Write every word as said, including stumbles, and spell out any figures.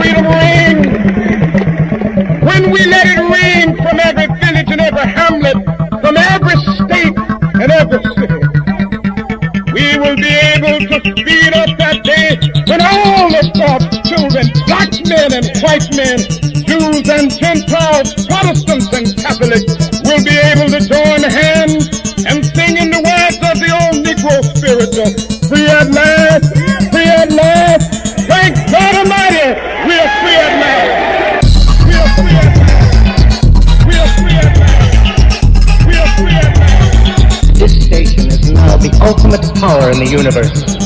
freedom ring, when we let it ring from every village and every hamlet, from every state and every city, we will be able to speed up that day when all of God's children, black men and white men, Jews and Gentiles, Protestants and Catholics, will be able to join hands and sing in the words of the old Negro spiritual, free at last, free at last, thank God Almighty, we are free at last. We are free at last. We are free at last. We are free at last. This station is now the ultimate power in the universe.